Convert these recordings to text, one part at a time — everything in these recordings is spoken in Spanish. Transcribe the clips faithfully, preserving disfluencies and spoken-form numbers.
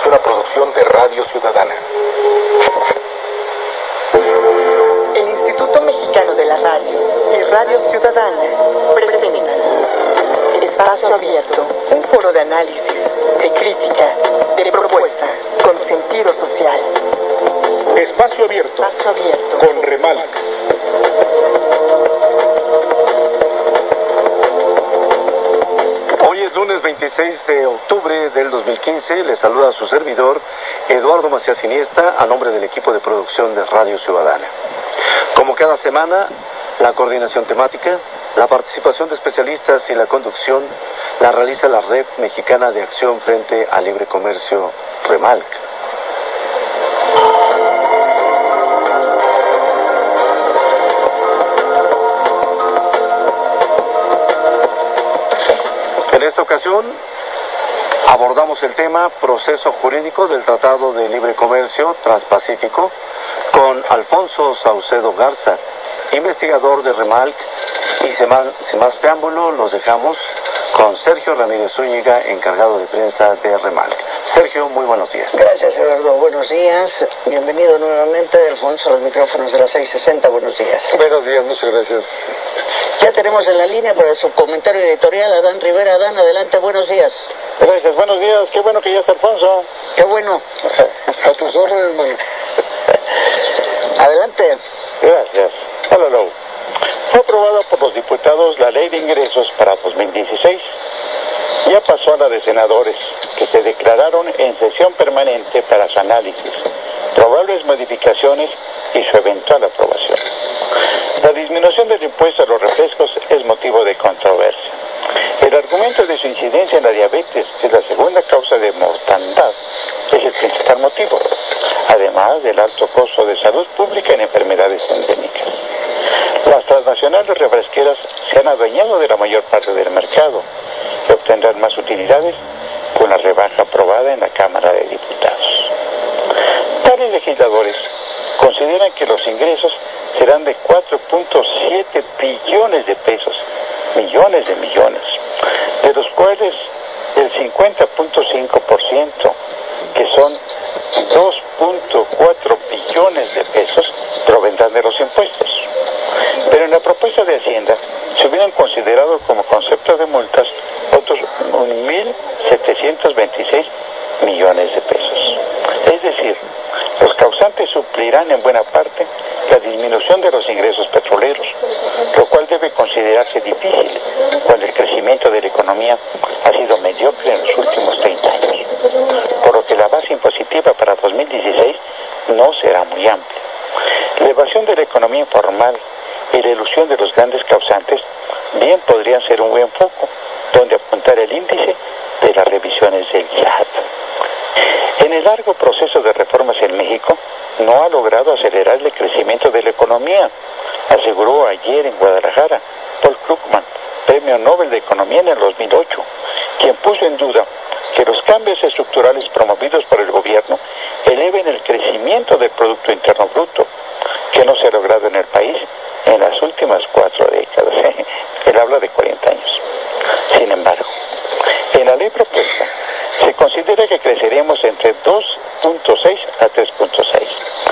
una producción de Radio Ciudadana. El Instituto Mexicano de la Radio y Radio Ciudadana presentan Espacio Abierto, un foro de análisis, de crítica, de propuesta, con sentido social. Espacio Abierto, Espacio Abierto. con Remalc. Hoy es lunes veintiséis de octubre del dos mil quince. Les saluda a su servidor, Eduardo Macías Iniesta, a nombre del equipo de producción de Radio Ciudadana. Como cada semana, la coordinación temática, la participación de especialistas y la conducción la realiza la Red Mexicana de Acción Frente al Libre Comercio, Remalc. En esta ocasión abordamos el tema proceso jurídico del Tratado de Libre Comercio Transpacífico con Alfonso Saucedo Garza, investigador de Remalc, y sin más, sin más preámbulo los dejamos con Sergio Ramírez Zúñiga, encargado de prensa de Remalc. Sergio, muy buenos días. Gracias, Eduardo. Buenos días. Bienvenido nuevamente, Alfonso, a los micrófonos de la seiscientos sesenta. Buenos días. Buenos días, muchas gracias. Ya tenemos en la línea para su comentario editorial a Adán Rivera. Adán, adelante, buenos días. Gracias, buenos días. Qué bueno que ya está Alfonso. Qué bueno. A tus órdenes, hermano. Adelante. Gracias. Hola, Fue aprobada por los diputados la Ley de Ingresos para dos mil dieciséis. Ya pasó a la de senadores, que se declararon en sesión permanente para su análisis, probables modificaciones y su eventual aprobación. La disminución del impuesto a los refrescos es motivo de controversia. El argumento de su incidencia en la diabetes, que es la segunda causa de mortandad, es el principal motivo, además del alto costo de salud pública en enfermedades endémicas. Las transnacionales refresqueras se han adueñado de la mayor parte del mercado y obtendrán más utilidades con la rebaja aprobada en la Cámara de Diputados. Tales legisladores consideran que los ingresos serán de cuatro punto siete billones de pesos, millones de millones, de los cuales el cincuenta punto cinco por ciento, que son dos punto cuatro billones de pesos, provendrán de los impuestos. Pero en la propuesta de Hacienda se hubieran considerado como concepto de multas otros mil setecientos veintiséis millones de pesos. Es decir, los causantes suplirán en buena parte la disminución de los ingresos petroleros, lo cual debe considerarse difícil cuando el crecimiento de la economía ha sido mediocre en los últimos treinta años, por lo que la base impositiva para dos mil dieciséis no será muy amplia. La evasión de la economía informal y la ilusión de los grandes causantes bien podrían ser un buen foco donde apuntar el índice de las revisiones del I A T. En el largo proceso de reformas en México no ha logrado acelerar el crecimiento de la economía, aseguró ayer en Guadalajara Paul Krugman, Premio Nobel de Economía en el dos mil ocho, quien puso en duda que los cambios estructurales promovidos por el gobierno eleven el crecimiento del Producto Interno Bruto, que no se ha logrado en el país en las últimas cuatro décadas. Él habla de cuarenta años. Sin embargo, en la ley propuesta se considera que creceremos entre dos punto seis a tres punto seis.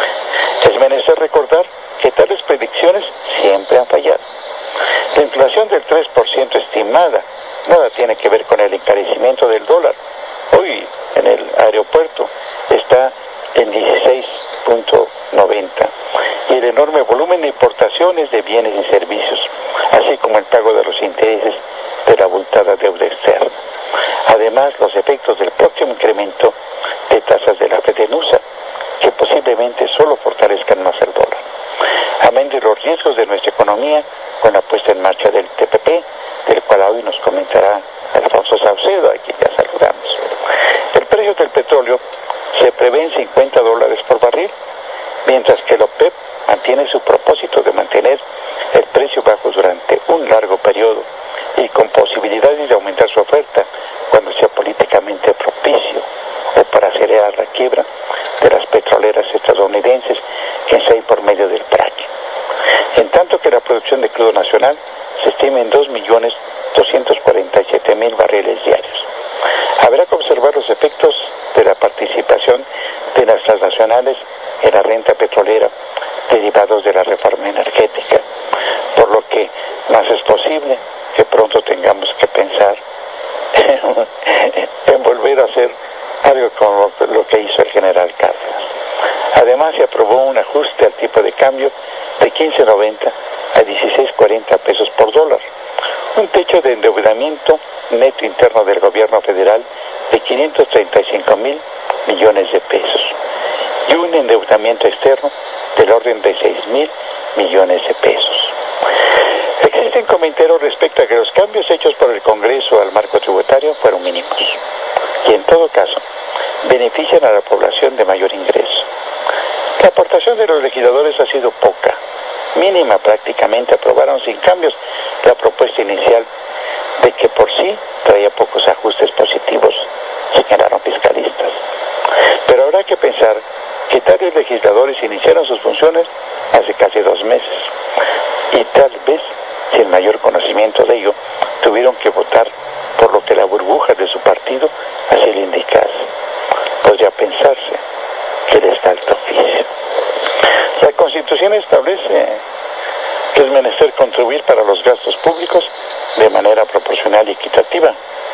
Es menester recordar que tales predicciones siempre han fallado. La inflación del tres por ciento estimada nada tiene que ver con el encarecimiento del dólar. Hoy en el aeropuerto está en dieciséis punto noventa y el enorme volumen de importaciones de bienes y servicios, así como el pago de los intereses de la abultada deuda externa. Además, los efectos del próximo incremento de tasas de la Fed en U S A, que posiblemente solo fortalezcan más el dólar. Amén de los riesgos de nuestra economía con la puesta en marcha del T P P, del cual hoy nos comentará Alfonso Saucedo, a quien ya saludamos. El precio del petróleo se prevé en cincuenta dólares por barril, mientras que la OPEP mantiene su propósito de mantener el precio bajo durante un largo periodo y con posibilidades de aumentar su oferta cuando sea políticamente propicio o para acelerar la quiebra de las petroleras estadounidenses que se hay por medio del fracking. En tanto que la producción de crudo nacional se estima en dos millones doscientos cuarenta y siete mil barriles diarios. Habrá que observar los efectos de la participación internacionales en la renta petrolera derivados de la reforma energética, por lo que más es posible que pronto tengamos que pensar en volver a hacer algo como lo que hizo el general Cárdenas. Además, se aprobó un ajuste al tipo de cambio de quince noventa a dieciséis cuarenta pesos por dólar, un techo de endeudamiento neto interno del gobierno federal de quinientos treinta y cinco mil millones de pesos y un endeudamiento externo del orden de seis mil millones de pesos. Existen comentarios respecto a que los cambios hechos por el Congreso al marco tributario fueron mínimos y en todo caso benefician a la población de mayor ingreso. La aportación de los legisladores ha sido poca, mínima prácticamente. Aprobaron sin cambios la propuesta inicial de que por sí traía pocos ajustes positivos, señalaron fiscalistas. Pero habrá que pensar que tales legisladores iniciaron sus funciones hace casi dos meses y tal vez, sin mayor conocimiento de ello, tuvieron que votar por lo que la burbuja de su partido así le indicase. Podría pensarse que les falta oficio. La Constitución establece que es menester contribuir para los gastos públicos de manera proporcional y equitativa,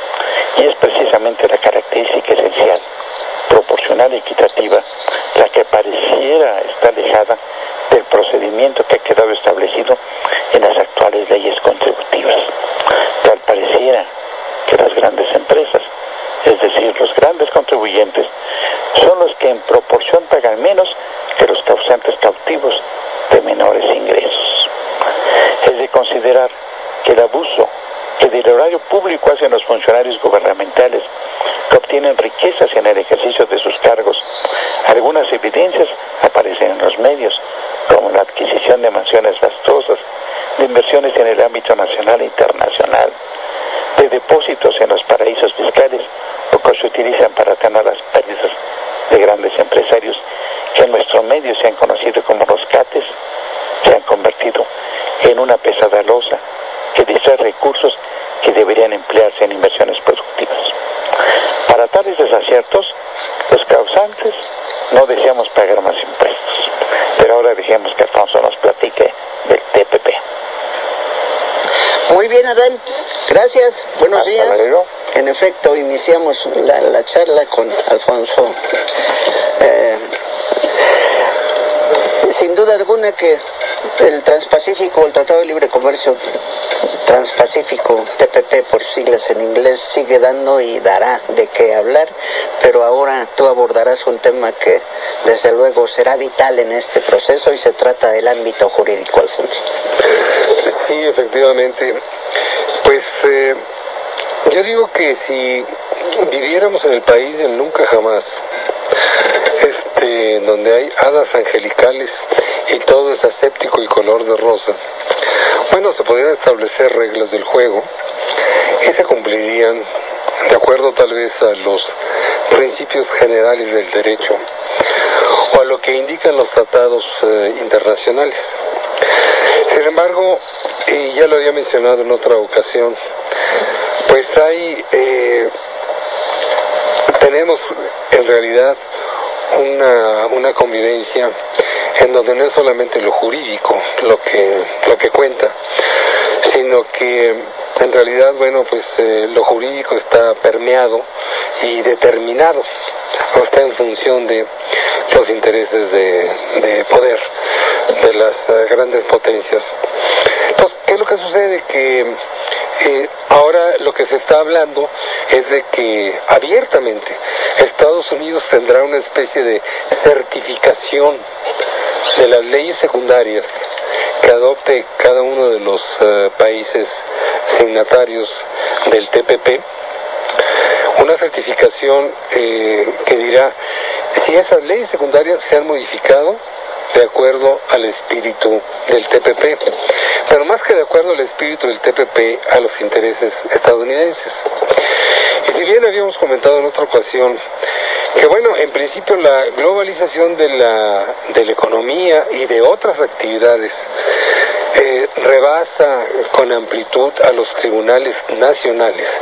y es precisamente la característica esencial, proporcional y equitativa, la que pareciera estar alejada del procedimiento que ha quedado establecido en las actuales leyes contributivas. Tal pareciera que las grandes empresas, es decir, los grandes contribuyentes, son los que en proporción pagan menos que los causantes cautivos de menores ingresos. Es de considerar que el abuso que del horario público hacen los funcionarios gubernamentales que obtienen riquezas en el ejercicio de sus cargos. Algunas evidencias aparecen en los medios, como la adquisición de mansiones fastosas, de inversiones en el ámbito nacional e internacional, de depósitos en los paraísos fiscales o que se utilizan para atanar las pérdidas de grandes empresarios que en nuestro medio se han conocido como los cates, se han convertido en una pesada losa que distrae recursos que deberían emplearse en inversiones productivas. Para tales desaciertos, los causantes no deseamos pagar más impuestos. Pero ahora dejemos que Alfonso nos platique del T P P. Muy bien, Adán. Gracias. Buenos Hasta días. luego. En efecto, iniciamos la, la charla con Alfonso. Eh, sin duda alguna que el Transpacífico, el Tratado de Libre Comercio Transpacífico, T P P por siglas en inglés, sigue dando y dará de qué hablar, pero ahora tú abordarás un tema que desde luego será vital en este proceso y se trata del ámbito jurídico, Alfonso. Sí, efectivamente. Pues eh, yo digo que si viviéramos en el país del nunca jamás, este, donde hay hadas angelicales y todo es aséptico y color de rosa, bueno, se podrían establecer reglas del juego y se cumplirían de acuerdo tal vez a los principios generales del derecho o a lo que indican los tratados eh, internacionales. Sin embargo, y ya lo había mencionado en otra ocasión, pues hay, eh, tenemos en realidad una, una convivencia en donde no es solamente lo jurídico lo que, lo que cuenta, sino que en realidad, bueno, pues eh, lo jurídico está permeado y determinado, o está en función de los intereses de, de poder de las uh, grandes potencias. Entonces, ¿qué es lo que sucede? Que eh, ahora lo que se está hablando es de que abiertamente Estados Unidos tendrá una especie de certificación de las leyes secundarias que adopte cada uno de los uh, países signatarios del T P P, una certificación eh, que dirá si esas leyes secundarias se han modificado de acuerdo al espíritu del T P P, pero más que de acuerdo al espíritu del T P P, a los intereses estadounidenses. Y si bien habíamos comentado en otra ocasión que, bueno, en principio la globalización de la, de la economía y de otras actividades eh, rebasa con amplitud a los tribunales nacionales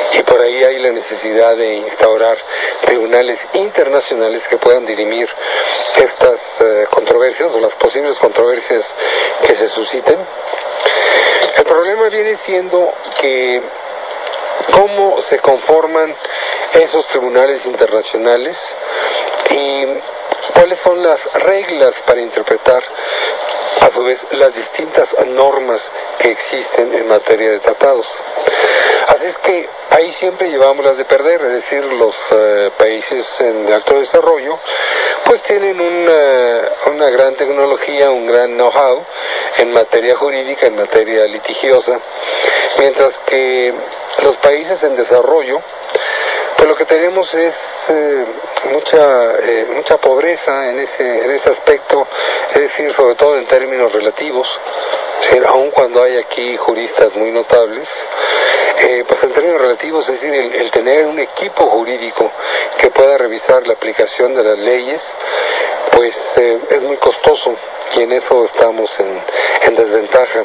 y por ahí hay la necesidad de instaurar tribunales internacionales que puedan dirimir estas eh, controversias o las posibles controversias que se susciten. El problema viene siendo que cómo se conforman esos tribunales internacionales y cuáles son las reglas para interpretar a su vez las distintas normas que existen en materia de tratados. Así es que ahí siempre llevamos las de perder, es decir, los uh, países en alto desarrollo pues tienen una, una gran tecnología, un gran know-how en materia jurídica, en materia litigiosa, mientras que los países en desarrollo pues lo que tenemos es eh, mucha eh, mucha pobreza en ese en ese aspecto, es decir, sobre todo en términos relativos, es decir, aun cuando hay aquí juristas muy notables, eh, pues en términos relativos, es decir, el, el tener un equipo jurídico que pueda revisar la aplicación de las leyes, pues eh, es muy costoso y en eso estamos en, en desventaja.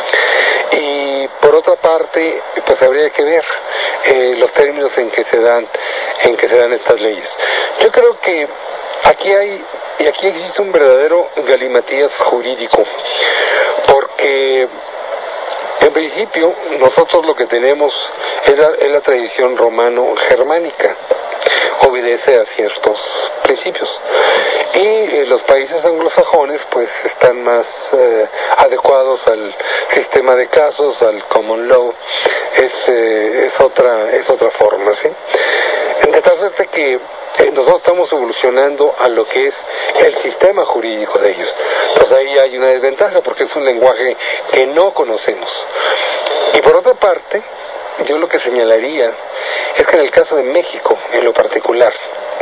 Y por otra parte, pues habría que ver eh, los términos en que se dan en que se dan estas leyes. Yo creo que aquí hay y aquí existe un verdadero galimatías jurídico, porque en principio nosotros lo que tenemos es la, es la tradición romano-germánica, obedece a ciertos principios, y eh, los países anglosajones pues están más eh, adecuados al sistema de casos, al common law, es, eh, es otra es otra forma, ¿sí? De tal suerte que eh, nosotros estamos evolucionando a lo que es el sistema jurídico de ellos. Entonces ahí hay una desventaja porque es un lenguaje que no conocemos. Y por otra parte, yo lo que señalaría es que en el caso de México, en lo particular,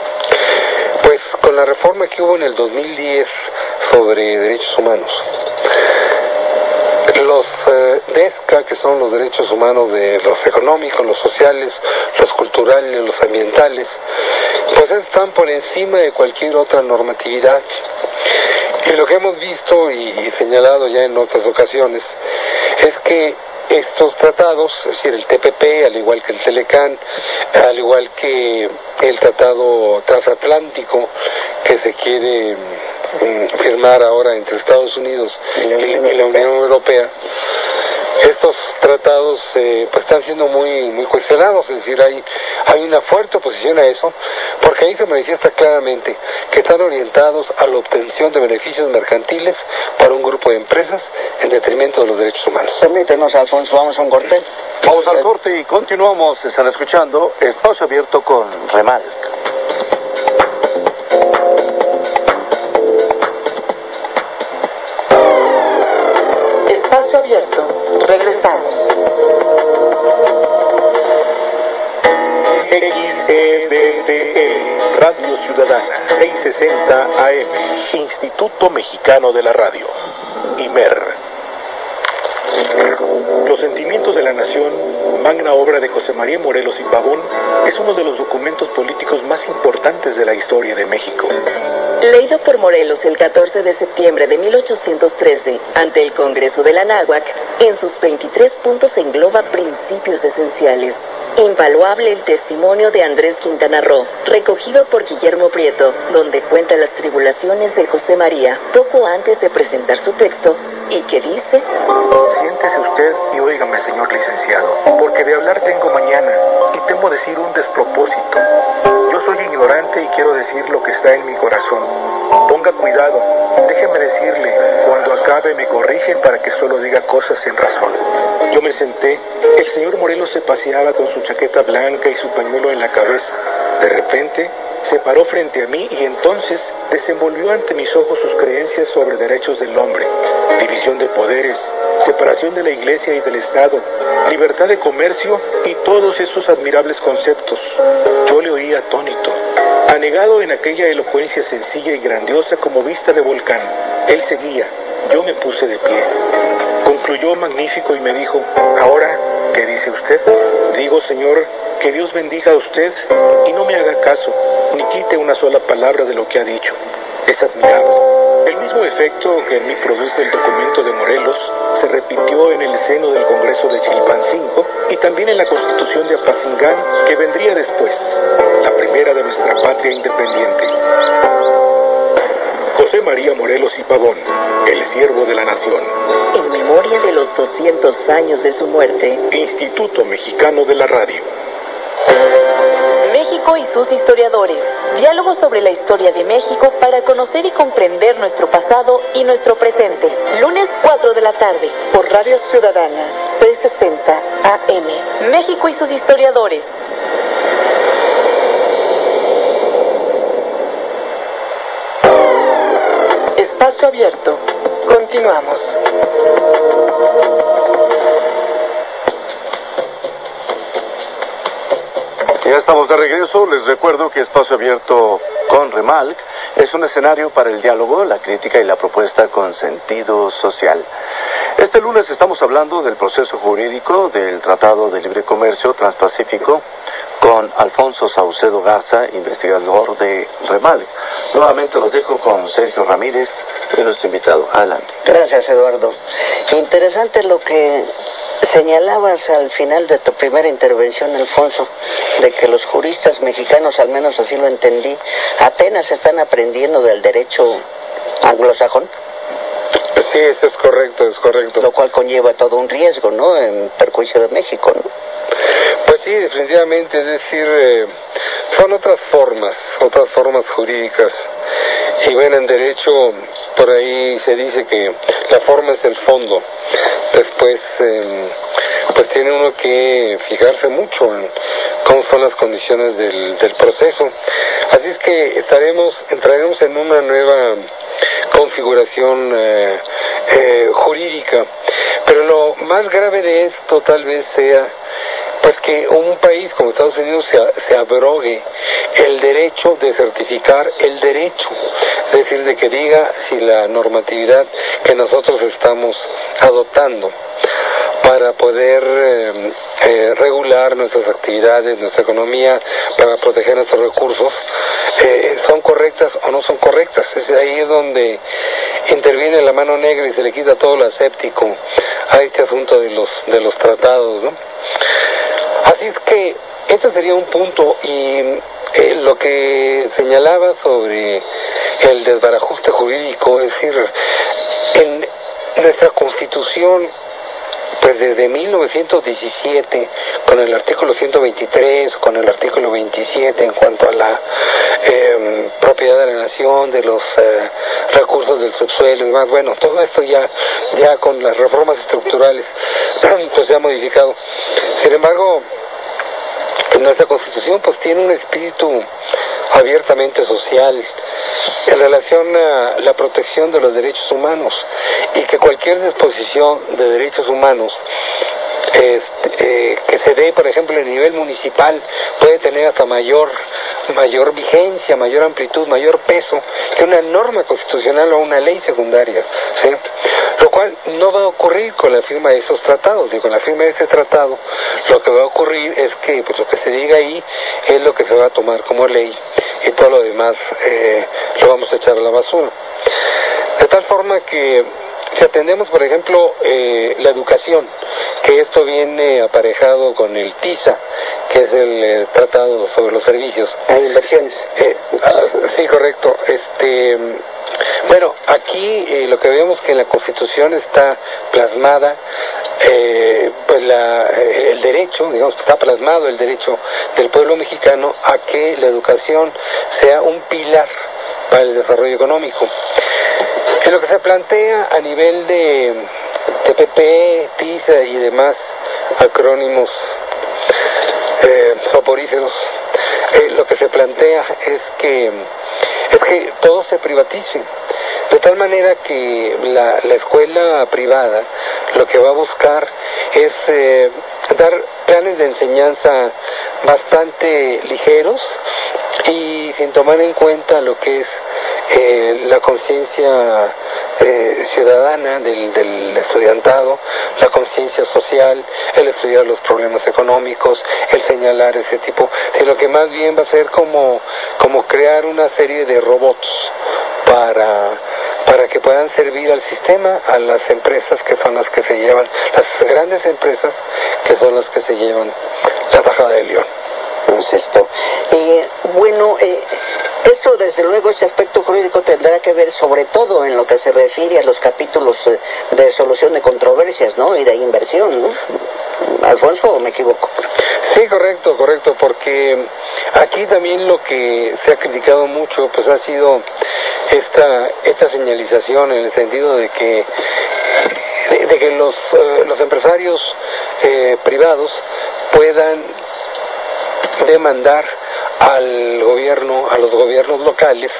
pues con la reforma que hubo en el dos mil diez sobre derechos humanos, los eh, DESCA, que son los derechos humanos de los económicos, los sociales, los culturales, los ambientales, pues están por encima de cualquier otra normatividad. Y lo que hemos visto y señalado ya en otras ocasiones es que estos tratados, es decir, el T P P, al igual que el Telecán, al igual que el tratado transatlántico que se quiere mm, firmar ahora entre Estados Unidos y la Unión Europea, estos tratados eh, pues están siendo muy muy cuestionados, es decir, hay hay una fuerte oposición a eso, porque ahí se manifiesta claramente que están orientados a la obtención de beneficios mercantiles para un grupo de empresas en detrimento de los derechos humanos. Permítenos, Alfonso, vamos a un corte. Vamos al corte y continuamos. Están escuchando Espacio Abierto con Remal. Espacio Abierto. Regresamos. X E D T L, Radio Ciudadana, seiscientos sesenta A M, Instituto Mexicano de la Radio, I M E R. Los sentimientos de la nación, magna obra de José María Morelos y Pavón, es uno de los documentos políticos más importantes de la historia de México. Leído por Morelos el catorce de septiembre de mil ochocientos trece ante el Congreso de la Náhuac, en sus veintitrés puntos engloba principios esenciales. Invaluable el testimonio de Andrés Quintana Roo, recogido por Guillermo Prieto, donde cuenta las tribulaciones de José María poco antes de presentar su texto, y que dice: Siéntese usted y óigame, señor licenciado, porque de hablar tengo mañana, y temo decir un despropósito. Yo soy ignorante y quiero decir lo que está en mi corazón. Ponga cuidado, déjeme decirle, cuando acabe me corrigen para que solo diga cosas en razón. Yo me senté, el señor Morelos se paseaba con su chaqueta blanca y su pañuelo en la cabeza. De repente, se paró frente a mí y entonces desenvolvió ante mis ojos sus creencias sobre derechos del hombre, división de poderes, separación de la Iglesia y del Estado, libertad de comercio y todos esos admirables conceptos. Yo le oí atónito, anegado en aquella elocuencia sencilla y grandiosa como vista de volcán. Él seguía, yo me puse de pie. Concluyó magnífico y me dijo: ahora, ¿qué dice usted? Digo, señor, que Dios bendiga a usted y no me haga caso, ni quite una sola palabra de lo que ha dicho. Es admirable, El mismo efecto que en mí produjo el documento de Morelos se repitió en el seno del Congreso de Chilpancingo y también en la Constitución de Apatzingán, que vendría después, la primera de nuestra patria independiente. José María Morelos y Pavón, el siervo de la nación. En memoria de los doscientos años de su muerte. Instituto Mexicano de la Radio. México y sus historiadores. Diálogo sobre la historia de México para conocer y comprender nuestro pasado y nuestro presente. Lunes cuatro de la tarde por Radio Ciudadana trescientos sesenta A M. México y sus historiadores. Espacio abierto. Continuamos. Ya estamos de regreso. Les recuerdo que Espacio Abierto con Remalc es un escenario para el diálogo, la crítica y la propuesta con sentido social. Este lunes estamos hablando del proceso jurídico del Tratado de Libre Comercio Transpacífico con Alfonso Saucedo Garza, investigador de Remalc. Nuevamente los dejo con Sergio Ramírez, nuestro invitado. Adelante. Gracias, Eduardo. Interesante lo que señalabas al final de tu primera intervención, Alfonso, de que los juristas mexicanos, al menos así lo entendí, apenas están aprendiendo del derecho anglosajón. Sí, eso es correcto, es correcto. Lo cual conlleva todo un riesgo, ¿no?, en perjuicio de México, ¿no? Pues sí, definitivamente, es decir, eh, son otras formas, otras formas jurídicas. Y bueno, en derecho, por ahí se dice que la forma es el fondo. Después, eh, pues tiene uno que fijarse mucho en cómo son las condiciones del, del proceso. Así es que estaremos, entraremos en una nueva configuración eh, eh, jurídica. Pero lo más grave de esto tal vez sea pues que un país como Estados Unidos se, se abrogue el derecho de certificar el derecho, es decir, de que diga si la normatividad que nosotros estamos adoptando para poder eh, eh, regular nuestras actividades, nuestra economía, para proteger nuestros recursos, eh, son correctas o no son correctas. Es ahí donde interviene la mano negra y se le quita todo lo aséptico a este asunto de los de los tratados, ¿no? Así es que este sería un punto, y eh, lo que señalaba sobre el desbarajuste jurídico, es decir, en nuestra Constitución, pues desde mil novecientos diecisiete, con el artículo ciento veintitrés, con el artículo veintisiete en cuanto a la eh, propiedad de la nación, de los eh, recursos del subsuelo y demás, bueno, todo esto ya, ya con las reformas estructurales, pues se ha modificado. Sin embargo, nuestra Constitución pues tiene un espíritu abiertamente social en relación a la protección de los derechos humanos, y que cualquier disposición de derechos humanos este, eh, que se dé, por ejemplo, a nivel municipal, puede tener hasta mayor mayor vigencia, mayor amplitud, mayor peso que una norma constitucional o una ley secundaria, ¿sí? Lo cual no va a ocurrir con la firma de esos tratados. Y con la firma de ese tratado, lo que va a ocurrir es que pues, lo que se diga ahí es lo que se va a tomar como ley, y todo lo demás eh, lo vamos a echar a la basura. De tal forma que si atendemos, por ejemplo, eh, la educación, que esto viene aparejado con el TISA, que es el eh, Tratado sobre los Servicios. Hay inversiones. Eh, ah, sí, correcto. Este, bueno, aquí eh, lo que vemos que en la Constitución está plasmada, eh, pues la, eh, el derecho, digamos, está plasmado el derecho del pueblo mexicano a que la educación sea un pilar para el desarrollo económico. En lo que se plantea a nivel de T P P, TISA y demás acrónimos eh, soporíferos, eh, lo que se plantea es que es que todo se privatice, de tal manera que la, la escuela privada lo que va a buscar es eh, dar planes de enseñanza bastante ligeros y sin tomar en cuenta lo que es eh, la conciencia eh, ciudadana del, del estudiantado, la conciencia social, el estudiar los problemas económicos, el señalar ese tipo, sino que más bien va a ser como, como crear una serie de robots para, para puedan servir al sistema, a las empresas que son las que se llevan, las grandes empresas que son las que se llevan la tajada de León. Entonces, esto. Eh, bueno, eh, esto desde luego, ese aspecto jurídico tendrá que ver sobre todo en lo que se refiere a los capítulos eh, de solución de controversias, ¿no? Y de inversión, ¿no? Alfonso, ¿o me equivoco? Sí, correcto, correcto, porque aquí también lo que se ha criticado mucho pues ha sido esta esta señalización en el sentido de que de, de que los uh, los empresarios eh, privados puedan demandar al gobierno, a los gobiernos locales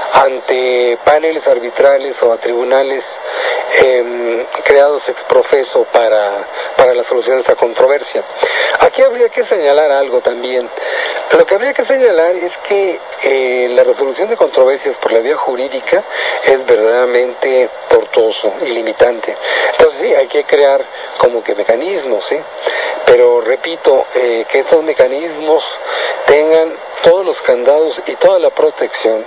ante paneles arbitrales o a tribunales eh, creados ex profeso para, para la solución de esta controversia. Aquí habría que señalar algo también. Lo que habría que señalar es que eh, la resolución de controversias por la vía jurídica es verdaderamente tortuoso y limitante. Entonces sí, hay que crear como que mecanismos, ¿sí? Pero repito, eh, que estos mecanismos tengan todos los candados y toda la protección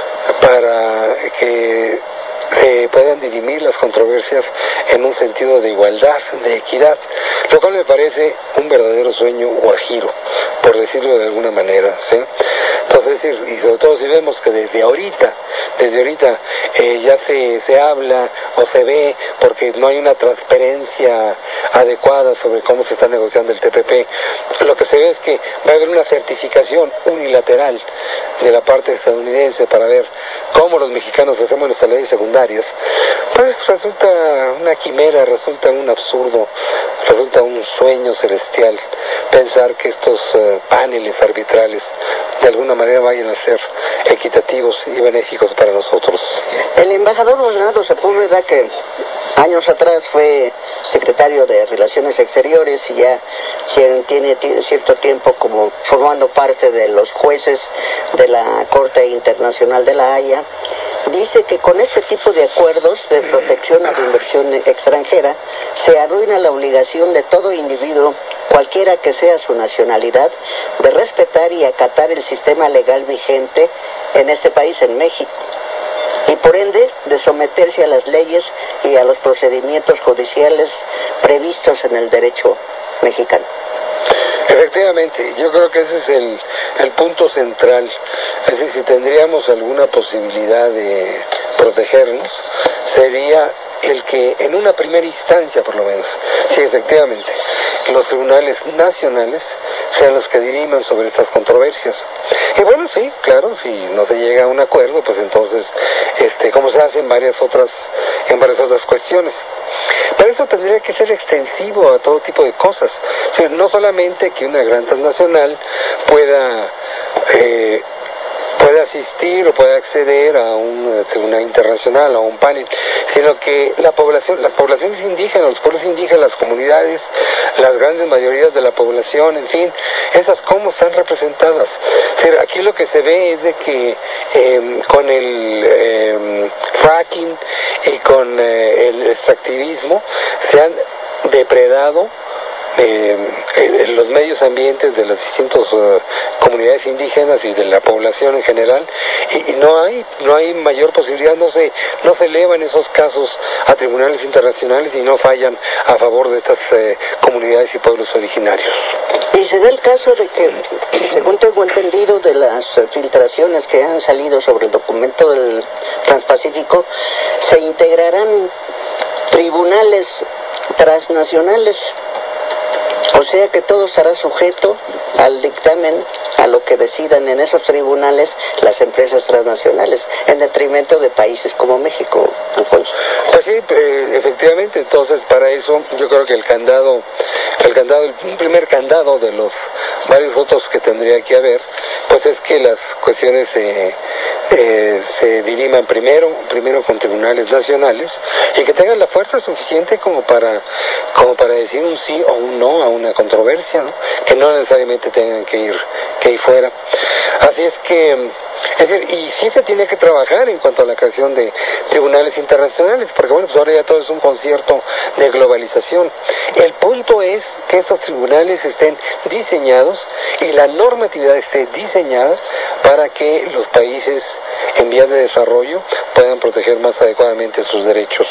para que eh, puedan dirimir las controversias en un sentido de igualdad, de equidad, lo cual me parece un verdadero sueño guajiro, por decirlo de alguna manera, ¿sí? Entonces, y sobre todo si vemos que desde ahorita, desde ahorita eh, ya se, se habla o se ve, porque no hay una transparencia adecuada sobre cómo se está negociando el T P P, lo que se ve es que va a haber una certificación unilateral de la parte estadounidense para ver cómo los mexicanos hacemos nuestras leyes secundarias, pues resulta una quimera, resulta un absurdo, resulta un sueño celestial pensar que estos uh, paneles arbitrales de alguna manera vayan a ser equitativos y benéficos para nosotros. El embajador Leonardo Sepúlveda, que años atrás fue secretario de Relaciones Exteriores y ya tiene cierto tiempo como formando parte de los jueces de la Corte Internacional de la Haya, dice que con este tipo de acuerdos de protección a la inversión extranjera se arruina la obligación de todo individuo, cualquiera que sea su nacionalidad, de respetar y acatar el sistema legal vigente en este país, en México, y por ende de someterse a las leyes y a los procedimientos judiciales previstos en el derecho mexicano. Efectivamente, yo creo que ese es el, el punto central. Es decir, si tendríamos alguna posibilidad de protegernos, sería el que en una primera instancia, por lo menos, sí, efectivamente, los tribunales nacionales sean los que diriman sobre estas controversias. Y bueno, sí, claro, si no se llega a un acuerdo, pues entonces, este, como se hace en varias otras, en varias otras cuestiones. Pero eso tendría que ser extensivo a todo tipo de cosas. O sea, no solamente que una gran transnacional pueda eh, puede asistir o puede acceder a un tribunal internacional, a un panel, sino que la población, las poblaciones indígenas, los pueblos indígenas, las comunidades, las grandes mayorías de la población, en fin, esas cómo están representadas. O sea, aquí lo que se ve es de que eh, con el eh, fracking y con eh, el extractivismo se han depredado Eh, en los medios ambientes de las distintas uh, comunidades indígenas y de la población en general, y, y no hay no hay mayor posibilidad, no se no se elevan esos casos a tribunales internacionales y no fallan a favor de estas eh, comunidades y pueblos originarios. Y se da el caso de que, según tengo entendido de las filtraciones que han salido sobre el documento del Transpacífico, se integrarán tribunales transnacionales. O sea que todo estará sujeto al dictamen, a lo que decidan en esos tribunales las empresas transnacionales, en detrimento de países como México, Alfonso. Pues sí, eh, efectivamente, entonces para eso yo creo que el candado, el candado, el primer candado de los varios otros que tendría que haber, pues es que las cuestiones eh, eh, se diriman primero, primero con tribunales nacionales y que tengan la fuerza suficiente como para, como para decir un sí o un no a una controversia, ¿no? Que no necesariamente tengan que ir, que ir fuera. Así es que, es decir, y sí se tiene que trabajar en cuanto a la creación de tribunales internacionales, porque bueno, pues ahora ya todo es un concierto de globalización. El punto es que estos tribunales estén diseñados y la normatividad esté diseñada para que los países en vías de desarrollo puedan proteger más adecuadamente sus derechos.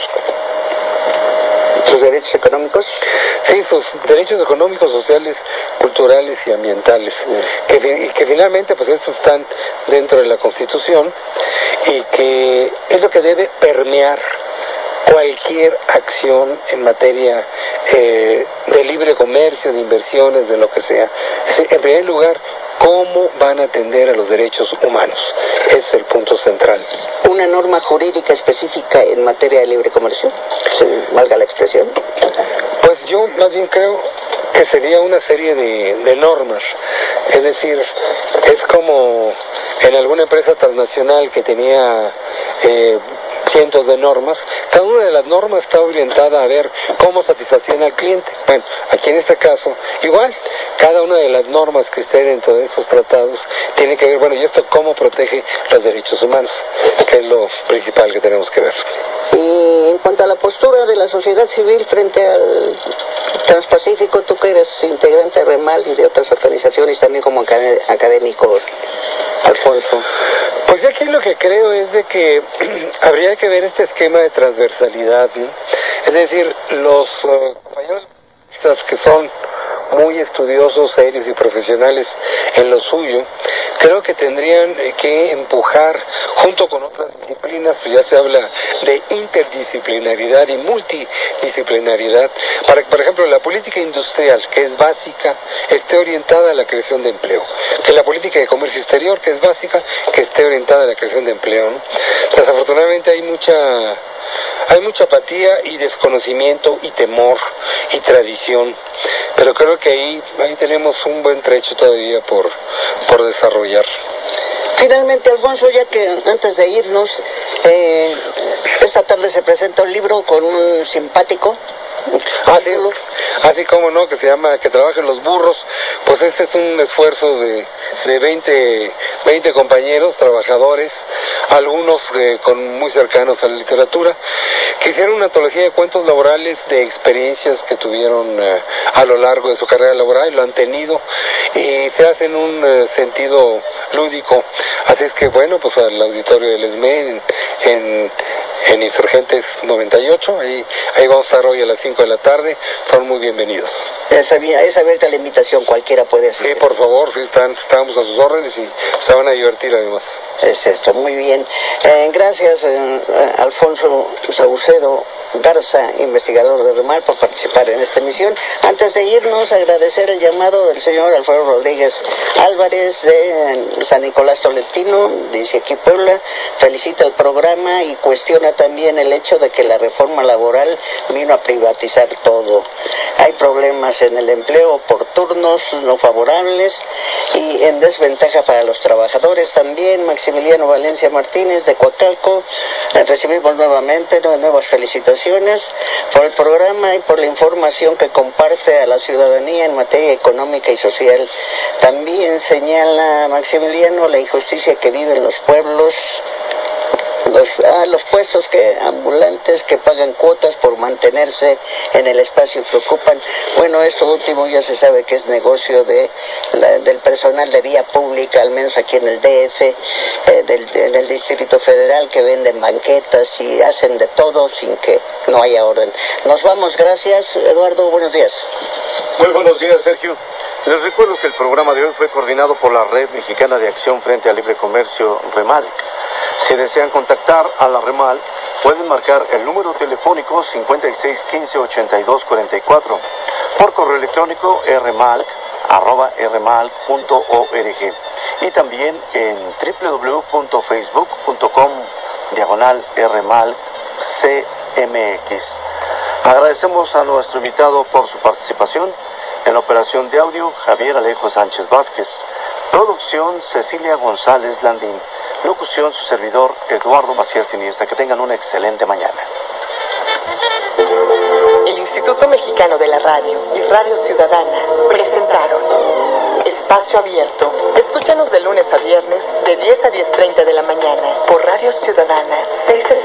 ¿Sus derechos económicos? Sí, sus derechos económicos, sociales, culturales y ambientales, que, y que finalmente pues estos están dentro de la Constitución y que es lo que debe permear cualquier acción en materia eh, de libre comercio, de inversiones, de lo que sea. En primer lugar, ¿cómo van a atender a los derechos humanos? Ese es el punto central. ¿Una norma jurídica específica en materia de libre comercio? ¿Sí, valga la expresión? Pues yo más bien creo que sería una serie de, de normas. Es decir, es como en alguna empresa transnacional que tenía eh, cientos de normas, cada una de las normas está orientada a ver cómo satisfacían al cliente. Bueno, aquí en este caso, igual, cada una de las normas que esté dentro de esos tratados tiene que ver, bueno, ¿y esto cómo protege los derechos humanos? Que es lo principal que tenemos que ver. Y en cuanto a la postura de la sociedad civil frente al Transpacífico, tú que eres integrante de REMAL y de otras organizaciones también como académicos, Alfonso. Pues aquí lo que creo es de que habría que ver este esquema de transversalidad, ¿no? Es decir, los uh, compañeros que son muy estudiosos, serios y profesionales en lo suyo, creo que tendrían que empujar junto con otras disciplinas, pues ya se habla de interdisciplinaridad y multidisciplinaridad, para que, por ejemplo, la política industrial, que es básica, esté orientada a la creación de empleo, que la política de comercio exterior, que es básica, que esté orientada a la creación de empleo, ¿no? Desafortunadamente hay mucha hay mucha apatía y desconocimiento y temor y tradición, pero creo que ahí ahí tenemos un buen trecho todavía por por desarrollar. Finalmente, Alfonso, ya que antes de irnos, eh, esta tarde se presenta un libro con un simpático. Así, así como no, que se llama Que trabajen los burros. Pues este es un esfuerzo de, de veinte, veinte compañeros, trabajadores, algunos eh, con muy cercanos a la literatura, que hicieron una antología de cuentos laborales de experiencias que tuvieron eh, a lo largo de su carrera laboral y lo han tenido, y se hace en un eh, sentido lúdico. Así es que bueno, pues al auditorio del ESME en, en, en Insurgentes noventa y ocho, ahí, ahí vamos a estar hoy a las cinco de la tarde, son muy bienvenidos. Es abierta la invitación, cualquiera puede asistir. Sí, por favor, sí, están, estamos a sus órdenes y se van a divertir además. Es esto, muy bien. Eh, gracias, eh, Alfonso Saucedo Garza, investigador de REMAL, por participar en esta emisión. Antes de irnos, agradecer el llamado del señor Alfredo Rodríguez Álvarez de San Nicolás Tolentino, dice aquí Puebla, felicita el programa y cuestiona también el hecho de que la reforma laboral vino a privatizar todo. Hay problemas en el empleo por turnos no favorables y en desventaja para los trabajadores también. Maximiliano Valencia Martínez de Coacalco, eh, recibimos nuevamente nuevas felicitaciones por el programa y por la información que comparte a la ciudadanía en materia económica y social. También señala Maximiliano la injusticia que viven los pueblos, los, ah, los puestos que ambulantes que pagan cuotas por mantenerse en el espacio que ocupan. Bueno, esto último ya se sabe que es negocio de la, del personal de vía pública, al menos aquí en el D F, eh, del, en el Distrito Federal, que venden banquetas y hacen de todo sin que no haya orden. Nos vamos, gracias. Eduardo, buenos días. Muy buenos días, Sergio. Les recuerdo que el programa de hoy fue coordinado por la Red Mexicana de Acción Frente al Libre Comercio, REMAL. Si desean contactar a la REMAL, pueden marcar el número telefónico cincuenta y seis quince ochenta y dos cuarenta y cuatro, por correo electrónico rmal arroba rmal punto org y también en w w w punto facebook punto com diagonal rmal cmx. Agradecemos a nuestro invitado por su participación. En la operación de audio, Javier Alejo Sánchez Vázquez. Producción, Cecilia González Landín. Locución, su servidor, Eduardo Maciel Siniestra. Que tengan una excelente mañana. El Instituto Mexicano de la Radio y Radio Ciudadana presentaron Espacio Abierto. Escúchanos de lunes a viernes de diez a diez treinta de la mañana por Radio Ciudadana seiscientos